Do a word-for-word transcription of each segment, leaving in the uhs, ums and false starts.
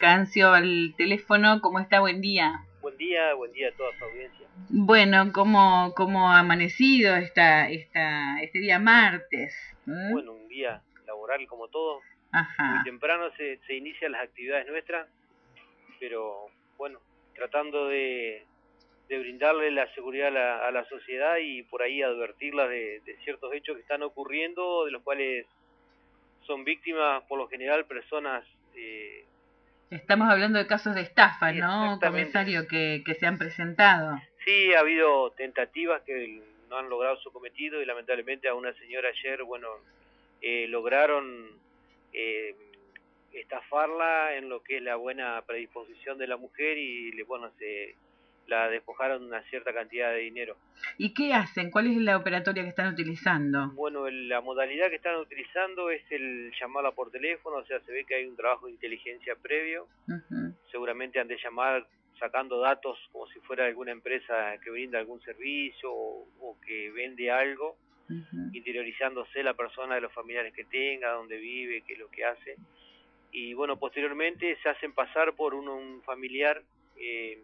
Cancio al teléfono. ¿Cómo está? Buen día. Buen día, buen día a toda su audiencia. Bueno, ¿cómo, cómo ha amanecido esta, esta, este día martes? ¿Mm? Bueno, un día laboral como todo. Ajá. Muy temprano se, se inician las actividades nuestras, pero bueno, tratando de, de brindarle la seguridad a la, a la sociedad y por ahí advertirla de, de ciertos hechos que están ocurriendo, de los cuales son víctimas por lo general personas... Eh, Estamos hablando de casos de estafa, ¿no, exactamente. comisario, que, que se han presentado? Sí, ha habido tentativas que no han logrado su cometido y lamentablemente a una señora ayer, bueno, eh, lograron eh, estafarla en lo que es la buena predisposición de la mujer y, bueno, se la despojaron de una cierta cantidad de dinero. ¿Y qué hacen? ¿Cuál es la operatoria que están utilizando? Bueno, la modalidad que están utilizando es el llamarla por teléfono, o sea, se ve que hay un trabajo de inteligencia previo. Uh-huh. Seguramente han de llamar sacando datos como si fuera alguna empresa que brinda algún servicio o, o que vende algo, uh-huh. Interiorizándose la persona de los familiares que tenga, dónde vive, qué es lo que hace. Y bueno, posteriormente se hacen pasar por un, un familiar, eh,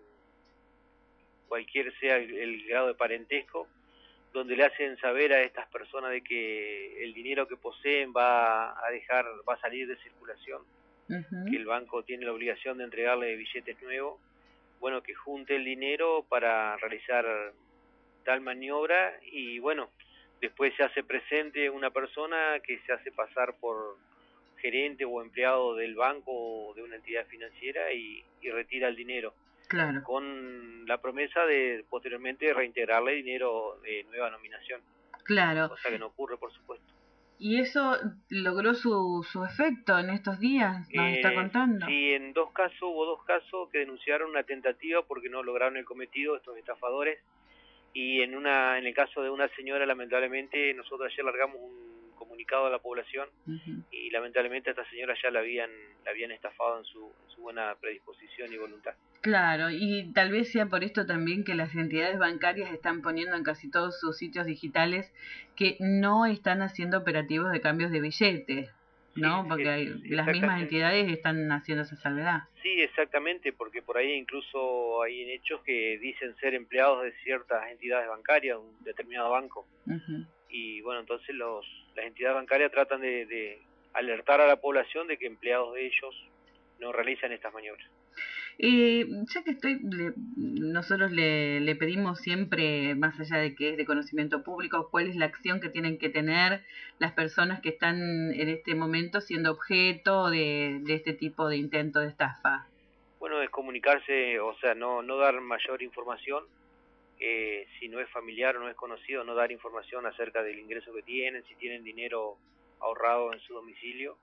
cualquier sea el, el grado de parentesco, donde le hacen saber a estas personas de que el dinero que poseen va a dejar, va a salir de circulación, uh-huh. Que el banco tiene la obligación de entregarle billetes nuevos, bueno, que junte el dinero para realizar tal maniobra y bueno, después se hace presente una persona que se hace pasar por gerente o empleado del banco o de una entidad financiera y, y retira el dinero. Claro. Con la promesa de posteriormente reintegrarle dinero de nueva nominación. Claro. Cosa que no ocurre, por supuesto. ¿Y eso logró su, su efecto en estos días? ¿Nos eh, está contando? Sí, en dos casos, hubo dos casos que denunciaron una tentativa porque no lograron el cometido estos estafadores. Y en una en el caso de una señora, lamentablemente, nosotros ayer largamos un comunicado a la población, uh-huh. Y lamentablemente a esta señora ya la habían la habían estafado en su, en su buena predisposición y voluntad. Claro, y tal vez sea por esto también que las entidades bancarias están poniendo en casi todos sus sitios digitales que no están haciendo operativos de cambios de billetes, ¿no? Sí, porque hay, las mismas entidades están haciendo esa salvedad. Sí, exactamente, porque por ahí incluso hay hechos que dicen ser empleados de ciertas entidades bancarias, un determinado banco. Uh-huh. Y bueno, entonces los las entidades bancarias tratan de, de alertar a la población de que empleados de ellos no realizan estas maniobras. Eh, ya que estoy, le, nosotros le, le pedimos siempre, más allá de que es de conocimiento público, cuál es la acción que tienen que tener las personas que están en este momento siendo objeto de, de este tipo de intento de estafa. Bueno, es comunicarse, o sea, no, no dar mayor información, eh, si no es familiar o no es conocido, no dar información acerca del ingreso que tienen, si tienen dinero ahorrado en su domicilio.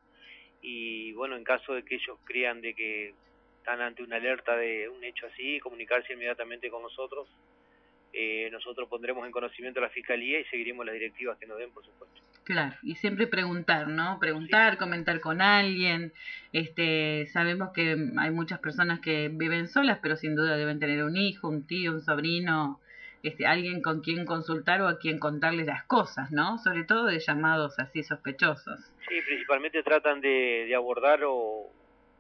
Y bueno, en caso de que ellos crean de que están ante una alerta de un hecho así, comunicarse inmediatamente con nosotros. Eh, nosotros pondremos en conocimiento a la Fiscalía y seguiremos las directivas que nos den, por supuesto. Claro, y siempre preguntar, ¿no? Preguntar, sí. Comentar con alguien. Este, sabemos que hay muchas personas que viven solas, pero sin duda deben tener un hijo, un tío, un sobrino, este, alguien con quien consultar o a quien contarles las cosas, ¿no? Sobre todo de llamados así sospechosos. Sí, principalmente tratan de, de abordar o,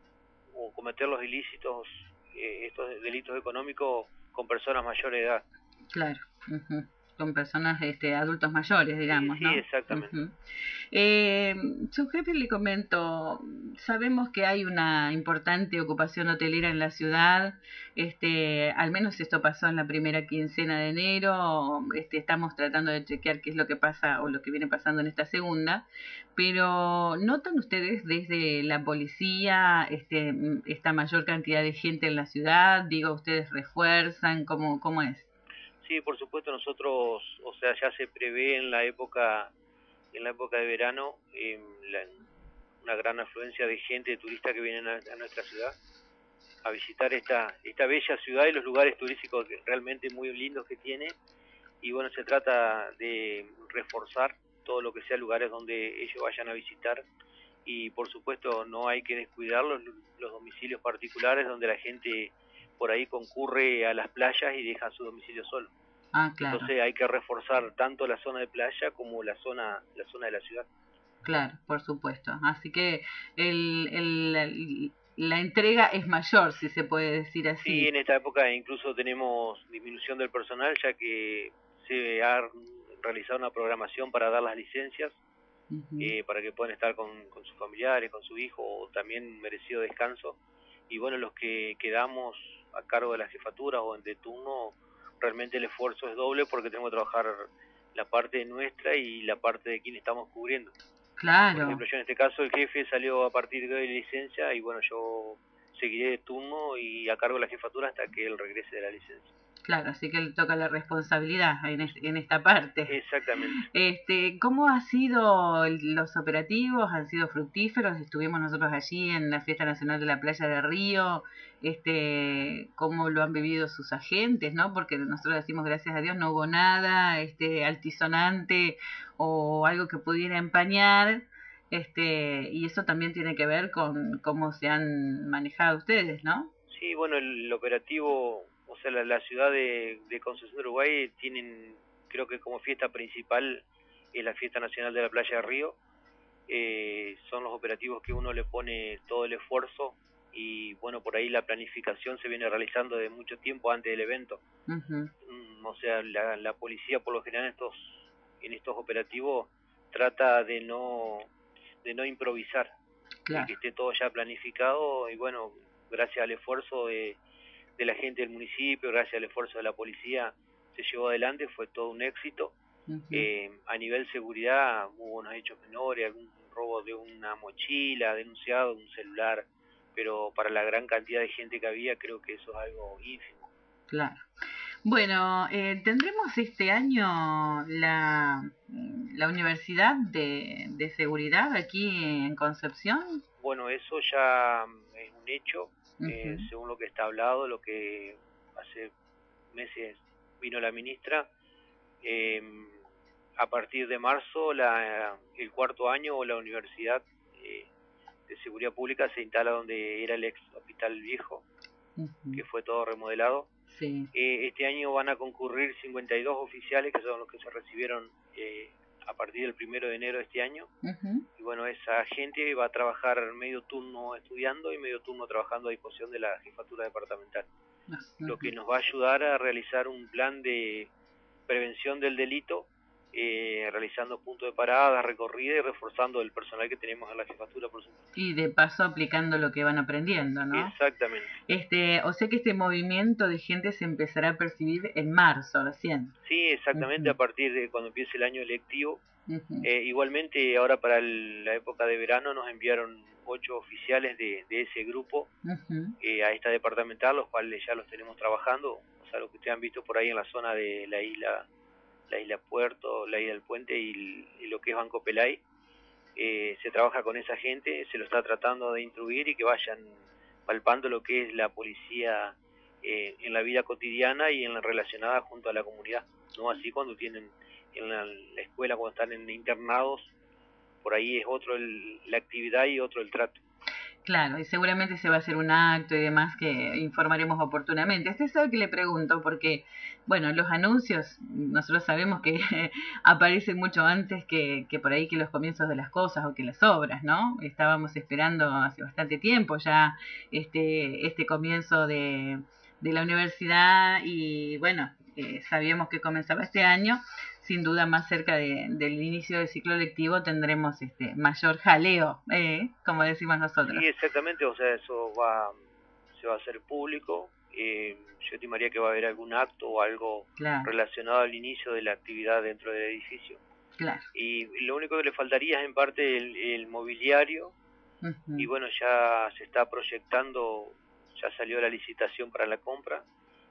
o cometer los ilícitos, eh, estos delitos económicos con personas mayores de edad. Claro, uh-huh. Con personas, este, adultos mayores, digamos, sí, ¿no? Sí, exactamente. Uh-huh. Eh, su jefe le comento, sabemos que hay una importante ocupación hotelera en la ciudad, este, al menos esto pasó en la primera quincena de enero, este, estamos tratando de chequear qué es lo que pasa o lo que viene pasando en esta segunda, pero ¿notan ustedes desde la policía este, esta mayor cantidad de gente en la ciudad? Digo, ¿ustedes refuerzan? ¿Cómo, cómo es? Sí, por supuesto, nosotros, o sea, ya se prevé en la época en la época de verano eh, la, una gran afluencia de gente, de turistas que vienen a, a nuestra ciudad a visitar esta esta bella ciudad y los lugares turísticos que realmente muy lindos que tiene. Y bueno, se trata de reforzar todo lo que sea lugares donde ellos vayan a visitar y por supuesto no hay que descuidar los, los domicilios particulares donde la gente por ahí concurre a las playas y deja su domicilio solo. Ah, claro. Entonces hay que reforzar tanto la zona de playa como la zona la zona de la ciudad. Claro, por supuesto. Así que el, el, el, la entrega es mayor, si se puede decir así. Sí, en esta época incluso tenemos disminución del personal, ya que se ha realizado una programación para dar las licencias, uh-huh. eh, para que puedan estar con, con sus familiares, con su hijo, o también merecido descanso. Y bueno, los que quedamos a cargo de la jefatura o de turno, realmente el esfuerzo es doble porque tenemos que trabajar la parte nuestra y la parte de quien estamos cubriendo. Claro. Por ejemplo, yo en este caso el jefe salió a partir de licencia y bueno, yo seguiré de turno y a cargo de la jefatura hasta que él regrese de la licencia. Claro, así que le toca la responsabilidad en, es, en esta parte. Exactamente. Este, ¿cómo han sido los operativos? ¿Han sido fructíferos? Estuvimos nosotros allí en la Fiesta Nacional de la Playa de Río. Este, ¿cómo lo han vivido sus agentes, no? Porque nosotros decimos, gracias a Dios, no hubo nada este, altisonante o algo que pudiera empañar. Este, y eso también tiene que ver con cómo se han manejado ustedes, ¿no? Sí, bueno, el, el operativo, o sea, la, la ciudad de, de Concepción de Uruguay tienen, creo que como fiesta principal es la Fiesta Nacional de la Playa de Río. Eh, son los operativos que uno le pone todo el esfuerzo y bueno, por ahí la planificación se viene realizando de mucho tiempo antes del evento. Uh-huh. Mm, o sea, la, la policía por lo general en estos, en estos operativos trata de no, de no improvisar, claro. De que esté todo ya planificado y bueno, gracias al esfuerzo de, de la gente del municipio, gracias al esfuerzo de la policía, se llevó adelante, fue todo un éxito. Uh-huh. Eh, a nivel seguridad hubo unos hechos menores, algún robo de una mochila denunciado, de un celular, pero para la gran cantidad de gente que había creo que eso es algo ínfimo. Claro. Bueno, eh, tendremos este año la, la Universidad de, de Seguridad aquí en Concepción. Bueno, eso ya es un hecho, uh-huh. eh, según lo que está hablado, lo que hace meses vino la ministra. Eh, a partir de marzo, la, el cuarto año, la Universidad eh, de Seguridad Pública se instala donde era el ex hospital viejo, uh-huh. que fue todo remodelado. Sí. Eh, este año van a concurrir cincuenta y dos oficiales, que son los que se recibieron eh, a partir del primero de enero de este año. Uh-huh. Y bueno, esa gente va a trabajar medio turno estudiando y medio turno trabajando a disposición de la jefatura departamental. Uh-huh. Lo que nos va a ayudar a realizar un plan de prevención del delito, eh, realizando puntos de parada, recorrida y reforzando el personal que tenemos en la jefatura, por supuesto. Y de paso aplicando lo que van aprendiendo, ¿no? Exactamente. Este, o sea que este movimiento de gente se empezará a percibir en marzo recién. Sí, exactamente, uh-huh. a partir de cuando empiece el año lectivo. Uh-huh. Eh, igualmente ahora para el, la época de verano nos enviaron ocho oficiales de, de ese grupo uh-huh. eh, a esta departamental, los cuales ya los tenemos trabajando, o sea, lo que ustedes han visto por ahí en la zona de la isla, la isla Puerto, la isla del Puente y, y lo que es Banco Pelay. Eh, se trabaja con esa gente, se lo está tratando de instruir y que vayan palpando lo que es la policía eh, en la vida cotidiana y en la relacionada junto a la comunidad, no así cuando tienen en la, la escuela, cuando están en internados, por ahí es otro el, la actividad y otro el trato. Claro, y seguramente se va a hacer un acto y demás que informaremos oportunamente. Este sabe que le pregunto porque, bueno, los anuncios, nosotros sabemos que aparecen mucho antes que, que por ahí que los comienzos de las cosas o que las obras, ¿no? Estábamos esperando hace bastante tiempo ya este, este comienzo de, de la universidad y, bueno, eh, sabíamos que comenzaba este año. Sin duda más cerca de, del inicio del ciclo lectivo tendremos este mayor jaleo, eh, como decimos nosotros. Sí, exactamente, o sea, eso va se va a hacer público. Eh, yo estimaría que va a haber algún acto o algo claro. relacionado al inicio de la actividad dentro del edificio. Claro. Y lo único que le faltaría es en parte el, el mobiliario. Uh-huh. Y bueno, ya se está proyectando, ya salió la licitación para la compra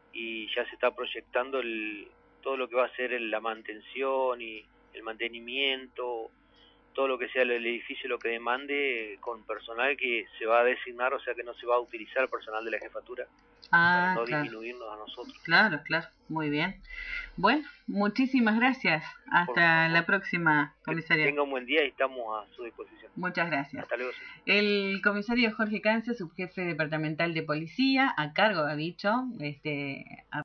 y ya se está proyectando el todo lo que va a ser la mantención y el mantenimiento, todo lo que sea el edificio, lo que demande con personal que se va a designar, o sea que no se va a utilizar el personal de la jefatura ah, para no claro. disminuirnos a nosotros. Claro, claro, muy bien. Bueno, muchísimas gracias. Hasta la próxima, comisario. Que tenga un buen día y estamos a su disposición. Muchas gracias. Hasta luego. El comisario Jorge Cance, subjefe departamental de policía, a cargo, ha dicho, este... A